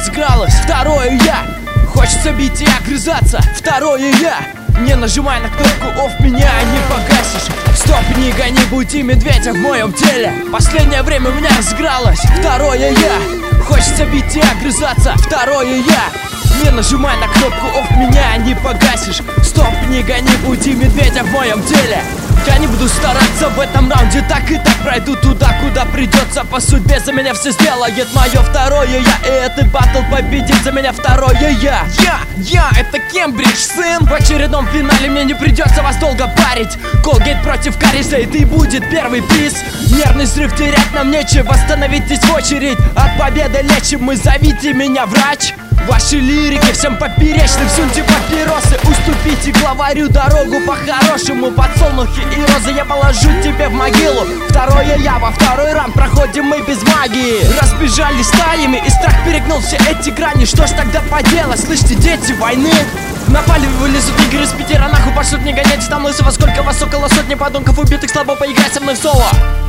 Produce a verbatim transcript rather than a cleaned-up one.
разыгралось. Второе я. Хочется бить и огрызаться. Второе я. Не нажимай на кнопку офф, меня не погасишь. Стоп, не гони, будь медведя в моем теле. Последнее время у меня разыгралось. Второе я. Хочется бить и огрызаться. Второе я. Не нажимай на кнопку офф, меня не погасишь. Стоп, не гони, будь медведя в моем теле. Я не буду стараться в этом раунде, так и так пройду туда, куда придется. По судьбе за меня все сделает мое второе я. И этот батл победит за меня второе я. Я, я, это Кембридж, сын. В очередном финале мне не придется вас долго парить. Колгейт против Карриса, и ты будет первый приз. Нервный срыв, терять нам нечего, становитесь в очередь. От победы лечим мы, зовите меня врач. Ваши лирики всем поперечны, всуньте папиросы. Уступите главарю дорогу по-хорошему. Подсолнухи и розы я положу тебе в могилу. Второе я, во второй раунд проходим мы без магии. Разбежались стаями и страх перегнул все эти грани. Что ж тогда поделать, слышите, дети войны. Напали, вылезут игры с Питера, нахуй пошлют, не гоняйте там лысого. Сколько вас, около сотни подонков убитых, слабо поиграть со мной в соло.